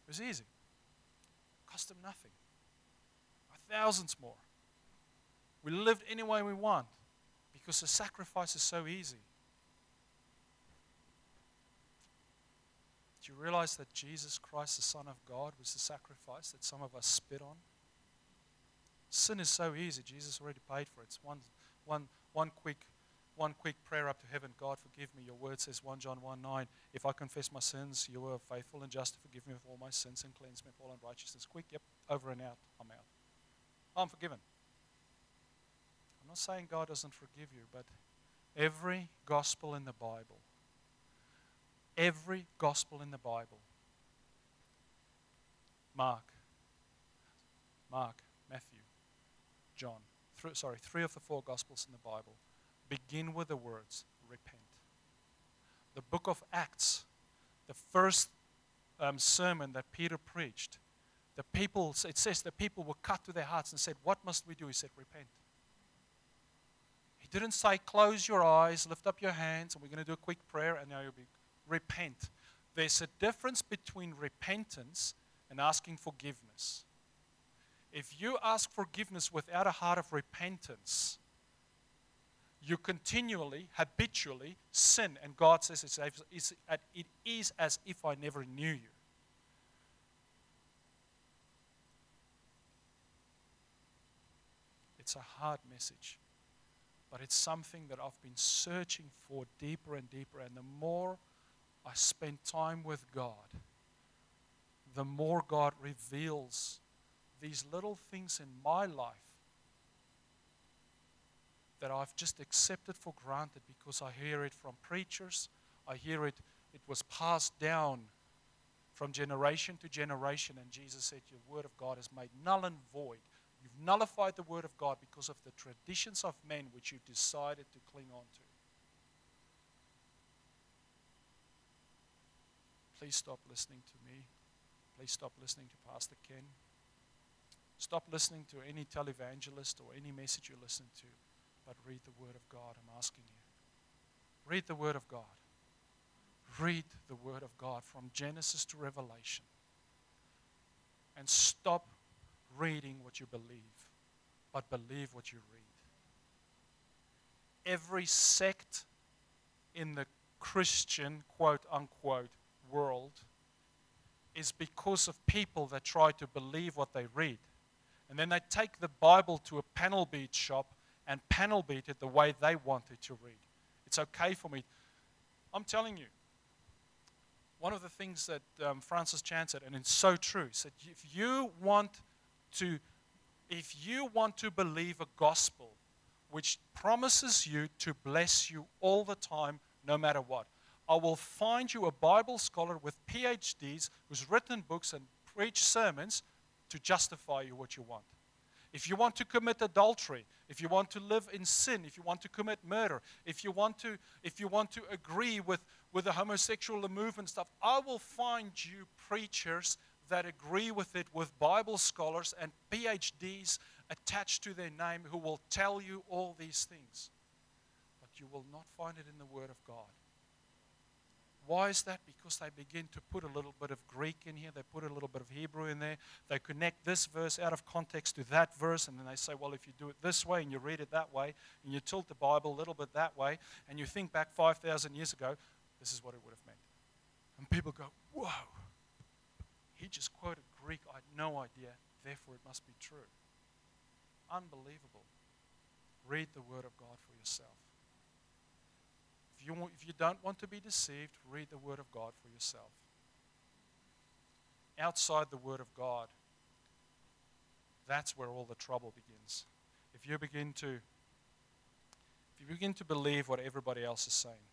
It was easy. Cost them nothing. Thousands more. We lived any way we want because the sacrifice is so easy. Do you realize that Jesus Christ, the Son of God, was the sacrifice that some of us spit on? Sin is so easy. Jesus already paid for it. It's one quick prayer up to heaven. God, forgive me. Your word says 1 John 1:9. If I confess my sins, you are faithful and just to forgive me of all my sins and cleanse me of all unrighteousness. Quick, yep, over and out. I'm out. I'm forgiven. I'm not saying God doesn't forgive you, but every gospel in the Bible, Mark, Matthew, John, three of the four gospels in the Bible begin with the words, repent. The book of Acts, the first sermon that Peter preached, it says the people were cut to their hearts and said, what must we do? He said, repent. He didn't say, close your eyes, lift up your hands, and we're going to do a quick prayer, and now you'll be, repent. There's a difference between repentance and asking forgiveness. If you ask forgiveness without a heart of repentance, you continually, habitually sin, and God says it is as if I never knew you. It's a hard message, but it's something that I've been searching for deeper and deeper, and the more I spend time with God, the more God reveals these little things in my life that I've just accepted for granted because I hear it from preachers. I hear it was passed down from generation to generation, and Jesus said, your word of God is made null and void. You've nullified the word of God because of the traditions of men which you decided to cling on to. Please stop listening to me. Please stop listening to Pastor Ken. Stop listening to any televangelist or any message you listen to, but read the Word of God. I'm asking you. Read the Word of God. Read the Word of God from Genesis to Revelation. And stop reading what you believe, but believe what you read. Every sect in the Christian, quote unquote, world is because of people that try to believe what they read. And then they take the Bible to a panel beat shop and panel beat it the way they want it to read. It's okay for me. I'm telling you, one of the things that Francis Chan said, and it's so true, said if you want to believe a gospel which promises you to bless you all the time, no matter what, I will find you a Bible scholar with PhDs who's written books and preached sermons to justify you what you want. If you want to commit adultery, if you want to live in sin, if you want to commit murder, if you want to agree with the homosexual movement stuff, I will find you preachers that agree with it, with Bible scholars and PhDs attached to their name who will tell you all these things. But you will not find it in the Word of God. Why is that? Because they begin to put a little bit of Greek in here. They put a little bit of Hebrew in there. They connect this verse out of context to that verse, and then they say, well, if you do it this way and you read it that way, and you tilt the Bible a little bit that way, and you think back 5,000 years ago, this is what it would have meant. And people go, whoa, he just quoted Greek. I had no idea. Therefore, it must be true. Unbelievable. Read the Word of God for yourself. If you don't want to be deceived, read the Word of God for yourself. Outside the Word of God, that's where all the trouble begins. If you begin to believe what everybody else is saying.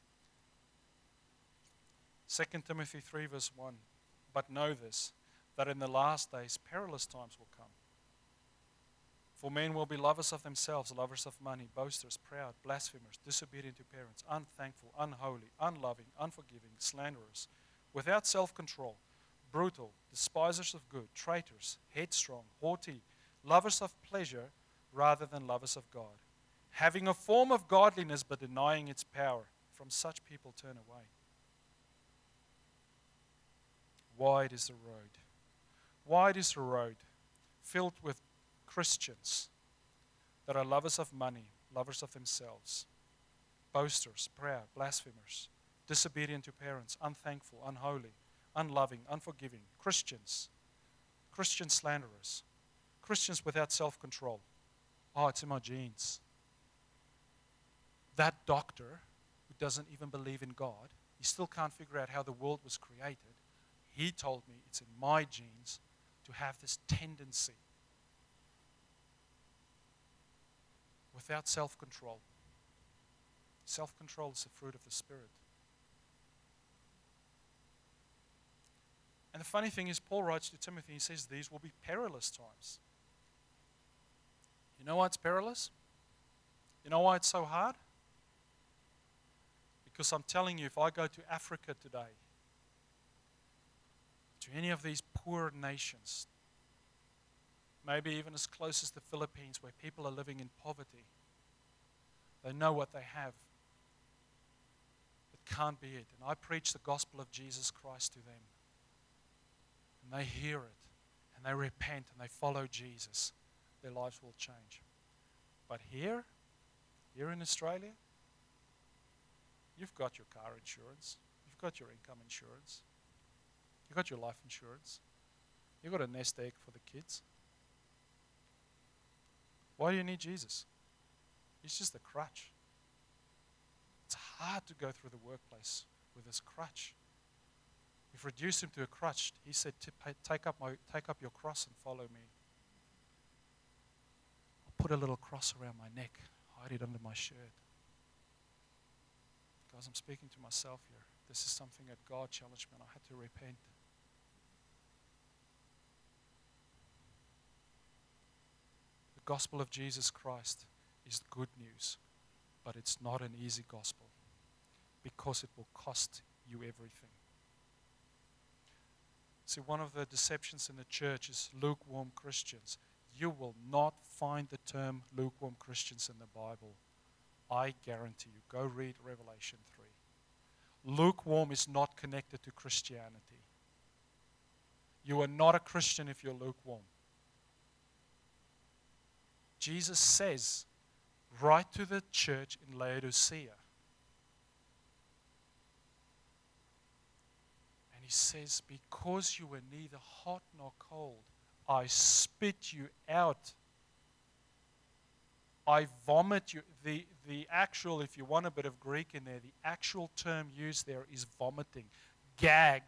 2 Timothy 3 verse 1, but know this, that in the last days perilous times will come. For men will be lovers of themselves, lovers of money, boasters, proud, blasphemers, disobedient to parents, unthankful, unholy, unloving, unforgiving, slanderers, without self-control, brutal, despisers of good, traitors, headstrong, haughty, lovers of pleasure rather than lovers of God, having a form of godliness but denying its power. From such people turn away. wide is the road. Wide is the road, filled with Christians that are lovers of money, lovers of themselves, boasters, proud, blasphemers, disobedient to parents, unthankful, unholy, unloving, unforgiving, Christians, Christian slanderers, Christians without self-control. Oh, it's in my genes. That doctor who doesn't even believe in God, he still can't figure out how the world was created. He told me it's in my genes to have this tendency without self-control. Self-control is the fruit of the Spirit. And the funny thing is, Paul writes to Timothy, he says, these will be perilous times. You know why it's perilous? You know why it's so hard? Because I'm telling you, if I go to Africa today, to any of these poor nations, maybe even as close as the Philippines, where people are living in poverty, they know what they have. It can't be it. And I preach the gospel of Jesus Christ to them. And they hear it, and they repent, and they follow Jesus. Their lives will change. But here in Australia, you've got your car insurance. You've got your income insurance. You've got your life insurance. You've got a nest egg for the kids. Why do you need Jesus? He's just a crutch. It's hard to go through the workplace with this crutch. We've reduced him to a crutch. He said, take up your cross and follow me. I'll put a little cross around my neck, hide it under my shirt. Guys, I'm speaking to myself here. This is something that God challenged me, and I had to repent. The gospel of Jesus Christ is good news, but it's not an easy gospel because it will cost you everything. See, one of the deceptions in the church is lukewarm Christians. You will not find the term lukewarm Christians in the Bible. I guarantee you. Go read Revelation 3. Lukewarm is not connected to Christianity. You are not a Christian if you're lukewarm. Jesus says, right to the church in Laodicea, and he says, because you were neither hot nor cold, I spit you out. I vomit you. The actual, if you want a bit of Greek in there, the actual term used there is vomiting. Gag.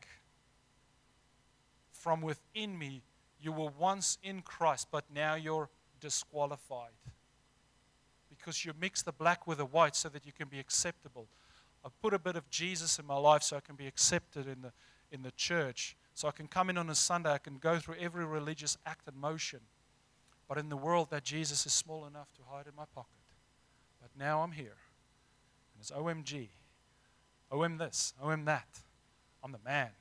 From within me, you were once in Christ, but now you're disqualified. Because you mix the black with the white so that you can be acceptable. I put a bit of Jesus in my life so I can be accepted in the church. So I can come in on a Sunday, I can go through every religious act and motion. But in the world, that Jesus is small enough to hide in my pocket. But now I'm here. And it's OMG. OM this, OM that. I'm the man.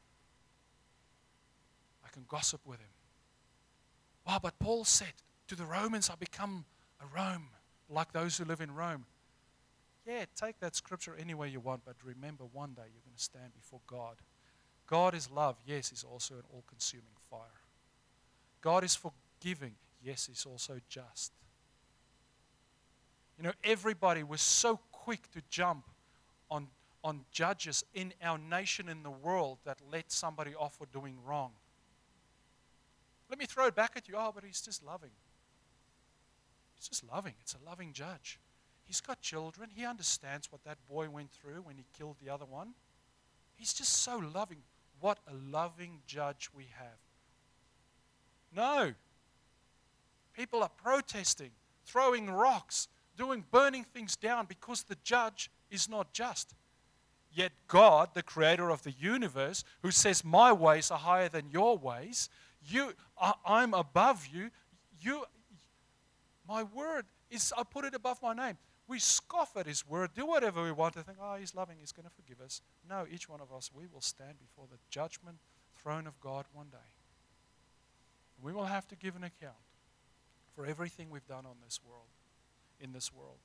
I can gossip with him. Wow, but Paul said, to the Romans I become a Rome, like those who live in Rome. Yeah, take that scripture any way you want, but remember one day you're going to stand before God. God is love. Yes, he's also an all-consuming fire. God is forgiving. Yes, he's also just. You know, everybody was so quick to jump on judges in our nation, in the world, that let somebody off for doing wrong. Let me throw it back at you. Oh, but he's just loving. He's just loving. It's a loving judge. He's got children. He understands what that boy went through when he killed the other one. He's just so loving. What a loving judge we have. No. People are protesting, throwing rocks, burning things down because the judge is not just. Yet God, the creator of the universe, who says my ways are higher than your ways, I'm above you. My word is, I put it above my name. We scoff at his word, do whatever we want to think, oh, he's loving, he's going to forgive us. No, each one of us, we will stand before the judgment throne of God one day. We will have to give an account for everything we've done on this world, in this world.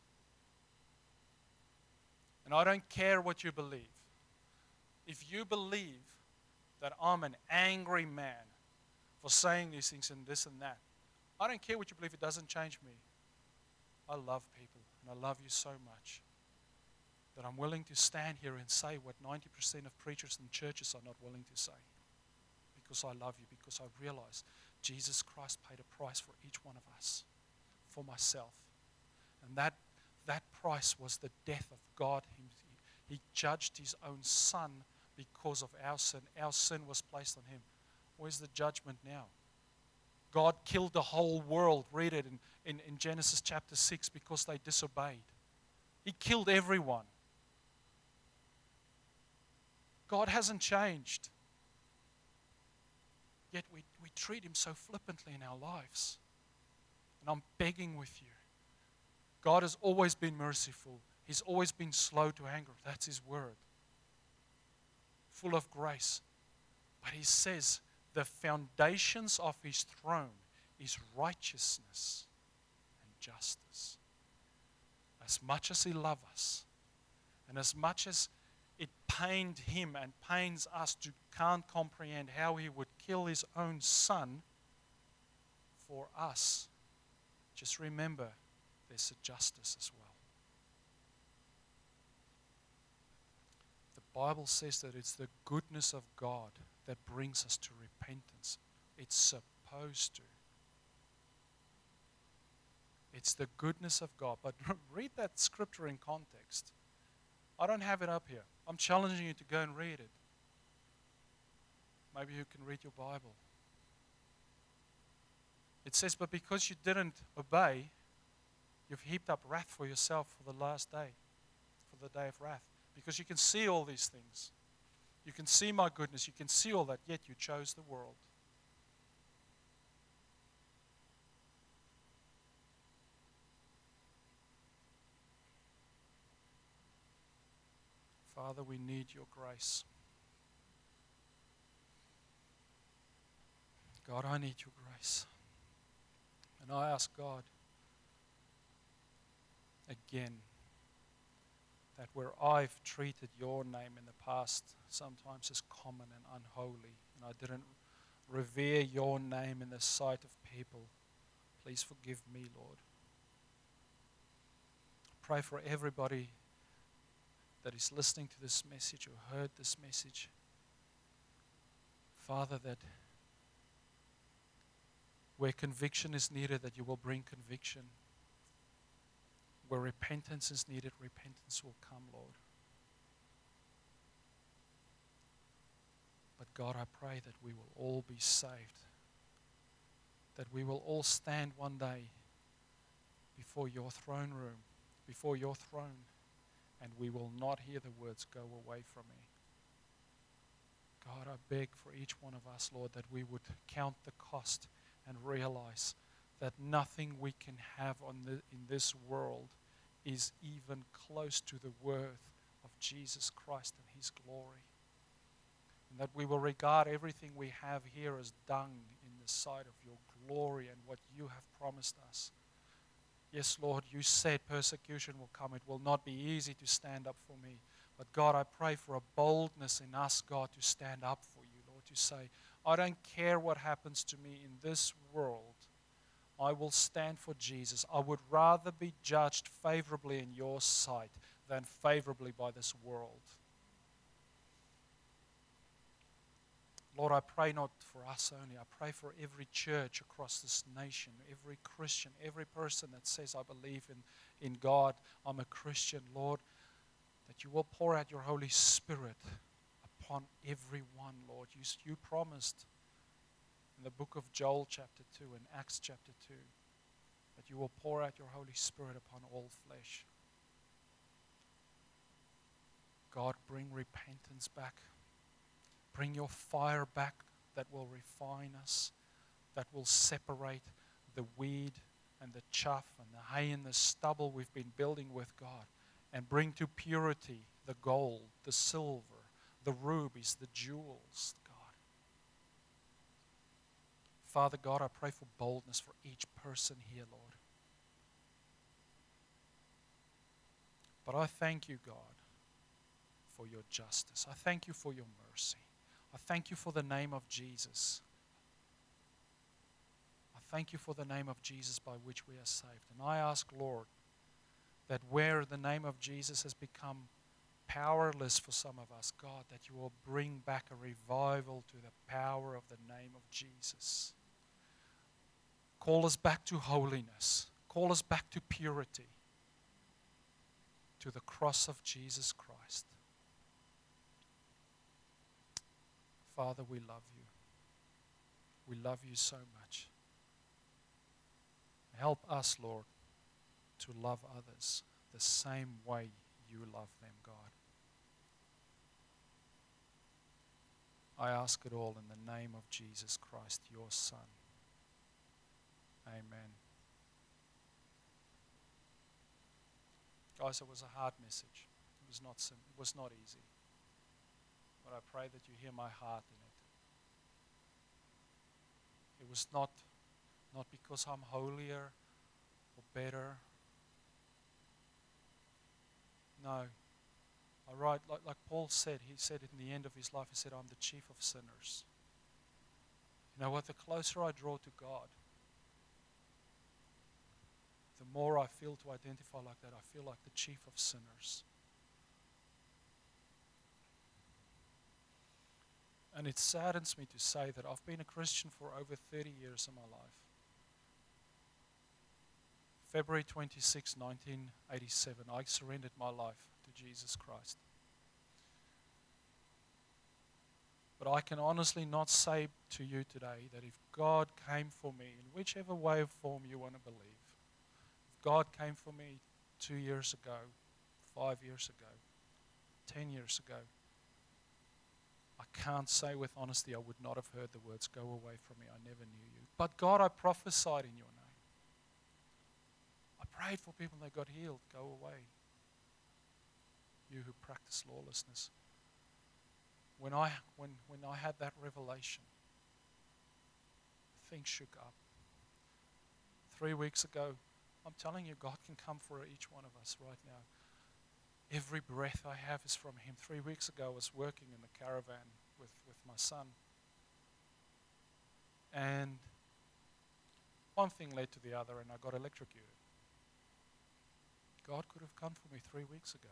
And I don't care what you believe. If you believe that I'm an angry man for saying these things and this and that. I don't care what you believe. It doesn't change me. I love people, and I love you so much that I'm willing to stand here and say what 90% of preachers and churches are not willing to say. Because I love you, because I realize Jesus Christ paid a price for each one of us, for myself. And that price was the death of God. He judged his own son because of our sin. Our sin was placed on him. Where's the judgment now? God killed the whole world. Read it in Genesis chapter 6 because they disobeyed. He killed everyone. God hasn't changed. Yet we treat him so flippantly in our lives. And I'm begging with you. God has always been merciful. He's always been slow to anger. That's his word. Full of grace. But he says the foundations of his throne is righteousness and justice. As much as he loves us, and as much as it pained him and pains us to can't comprehend how he would kill his own son for us, just remember there's a justice as well. The Bible says that it's the goodness of God that brings us to repentance. It's supposed to. It's the goodness of God. But read that scripture in context. I don't have it up here. I'm challenging you to go and read it. Maybe you can read your Bible. It says, but because you didn't obey, you've heaped up wrath for yourself for the last day, for the day of wrath. Because you can see all these things. You can see my goodness. You can see all that, yet you chose the world. Father, we need your grace. God, I need your grace. And I ask God, again, that where I've treated your name in the past sometimes as common and unholy, and I didn't revere your name in the sight of people, please forgive me, Lord. Pray for everybody that is listening to this message or heard this message. Father, that where conviction is needed, that you will bring conviction. Where repentance is needed, repentance will come, Lord. But God, I pray that we will all be saved. That we will all stand one day before your throne room, before your throne, and we will not hear the words, go away from me. God, I beg for each one of us, Lord, that we would count the cost and realize that nothing we can have in this world is even close to the worth of Jesus Christ and his glory. And that we will regard everything we have here as dung in the sight of your glory and what you have promised us. Yes, Lord, you said persecution will come. It will not be easy to stand up for me. But God, I pray for a boldness in us, God, to stand up for you, Lord, to say, I don't care what happens to me in this world. I will stand for Jesus. I would rather be judged favorably in your sight than favorably by this world. Lord, I pray not for us only. I pray for every church across this nation, every Christian, every person that says, I believe in God, I'm a Christian, Lord, that you will pour out your Holy Spirit upon everyone, Lord. You promised in the book of Joel chapter 2 and Acts chapter 2 that you will pour out your Holy Spirit upon all flesh. God, bring repentance back. Bring your fire back that will refine us, that will separate the weed and the chaff and the hay and the stubble we've been building with, God, and bring to purity the gold, the silver, the rubies, the jewels, God. Father God, I pray for boldness for each person here, Lord. But I thank you, God, for your justice. I thank you for your mercy. I thank you for the name of Jesus. I thank you for the name of Jesus by which we are saved. And I ask, Lord, that where the name of Jesus has become powerless for some of us, God, that you will bring back a revival to the power of the name of Jesus. Call us back to holiness. Call us back to purity, to the cross of Jesus Christ. Father, we love you. We love you so much. Help us, Lord, to love others the same way you love them, God. I ask it all in the name of Jesus Christ, your Son. Amen. Guys, it was a hard message. It was not simple. It was not easy. But I pray that you hear my heart in it. It was not because I'm holier or better. No. I write, like Paul said, he said in the end of his life, he said, I'm the chief of sinners. You know what? The closer I draw to God, the more I feel to identify like that. I feel like the chief of sinners. And it saddens me to say that I've been a Christian for over 30 years in my life. February 26, 1987, I surrendered my life to Jesus Christ. But I can honestly not say to you today that if God came for me, in whichever way or form you want to believe, if God came for me 2 years ago, 5 years ago, 10 years ago, I can't say with honesty I would not have heard the words, go away from me, I never knew you. But God, I prophesied in your name. I prayed for people and they got healed. Go away. You who practice lawlessness. When I had that revelation, things shook up. 3 weeks ago, I'm telling you, God can come for each one of us right now. Every breath I have is from Him. 3 weeks ago, I was working in the caravan with my son. And one thing led to the other, and I got electrocuted. God could have come for me 3 weeks ago.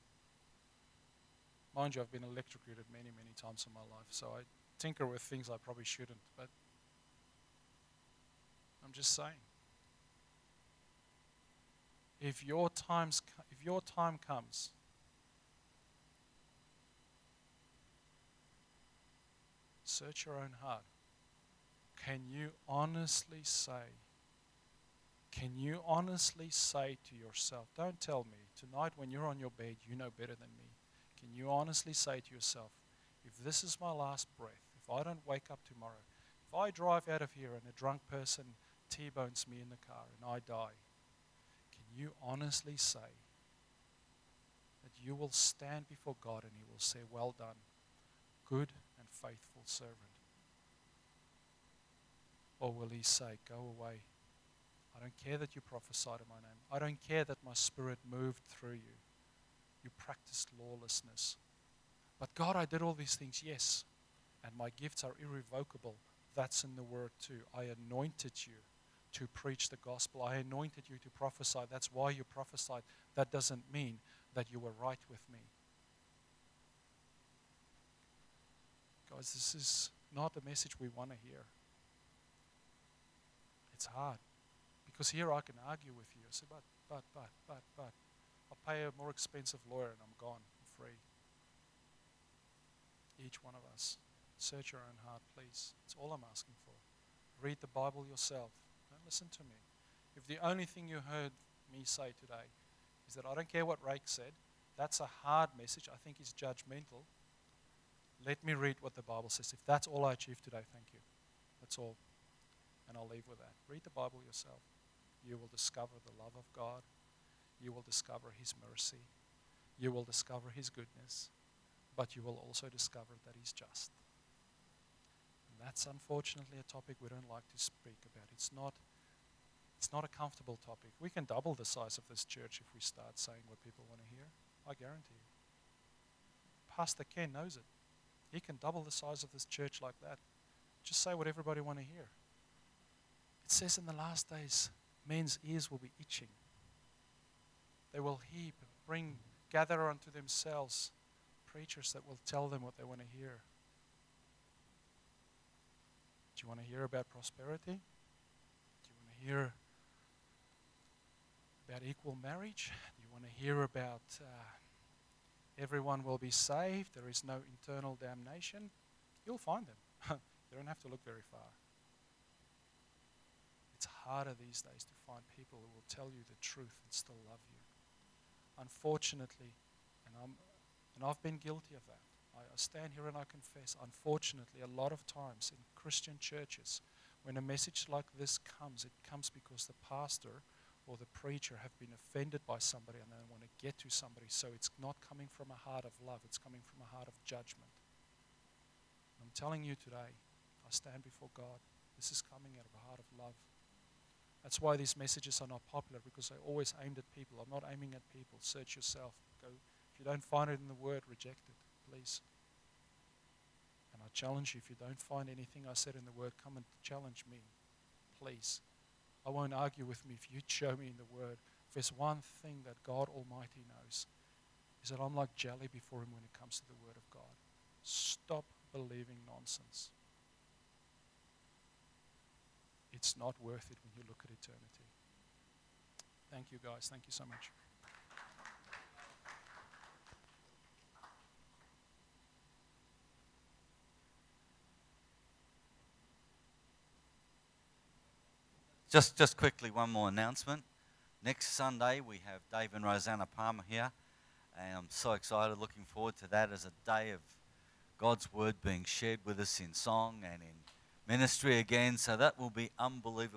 Mind you, I've been electrocuted many, many times in my life, so I tinker with things I probably shouldn't, but I'm just saying. If your time comes, search your own heart. Can you honestly say to yourself, don't tell me, tonight when you're on your bed, you know better than me. Can you honestly say to yourself, if this is my last breath, if I don't wake up tomorrow, if I drive out of here and a drunk person T-bones me in the car and I die, can you honestly say that you will stand before God and He will say, well done, good and faithful servant? Or will He say, go away, I don't care that you prophesied in my name. I don't care that my spirit moved through you. You practiced lawlessness. But God, I did all these things, yes. And my gifts are irrevocable. That's in the Word too. I anointed you to preach the gospel. I anointed you to prophesy. That's why you prophesied. That doesn't mean that you were right with me. Guys, this is not a message we want to hear. It's hard. Because here I can argue with you. I say, but. I'll pay a more expensive lawyer and I'm gone. I'm free. Each one of us. Search your own heart, please. That's all I'm asking for. Read the Bible yourself. Don't listen to me. If the only thing you heard me say today is that I don't care what Rake said, that's a hard message. I think it's judgmental. Let me read what the Bible says. If that's all I achieve today, thank you. That's all. And I'll leave with that. Read the Bible yourself. You will discover the love of God. You will discover His mercy. You will discover His goodness. But you will also discover that He's just. And that's unfortunately a topic we don't like to speak about. It's not a comfortable topic. We can double the size of this church if we start saying what people want to hear. I guarantee you. Pastor Ken knows it. He can double the size of this church like that. Just say what everybody want to hear. It says in the last days, men's ears will be itching. They will heap, gather unto themselves preachers that will tell them what they want to hear. Do you want to hear about prosperity? Do you want to hear about equal marriage? Do you want to hear about everyone will be saved, there is no eternal damnation? You'll find them. You don't have to look very far. It's harder these days to find people who will tell you the truth and still love you. Unfortunately, and I've been guilty of that. I stand here and I confess, unfortunately, a lot of times in Christian churches, when a message like this comes, it comes because the pastor or the preacher have been offended by somebody and they want to get to somebody. So it's not coming from a heart of love, it's coming from a heart of judgment. And I'm telling you today, I stand before God, this is coming out of a heart of love. That's why these messages are not popular, because they're always aimed at people. I'm not aiming at people. Search yourself. Go. If you don't find it in the Word, reject it, please. And I challenge you, if you don't find anything I said in the Word, come and challenge me, please. I won't argue with me if you show me in the Word. If there's one thing that God Almighty knows, is that I'm like jelly before Him when it comes to the Word of God. Stop believing nonsense. It's not worth it when you look at eternity. Thank you, guys. Thank you so much. Just quickly, one more announcement. Next Sunday, we have Dave and Rosanna Palmer here. And I'm so excited, looking forward to that as a day of God's Word being shared with us in song and in ministry again. So that will be unbelievable.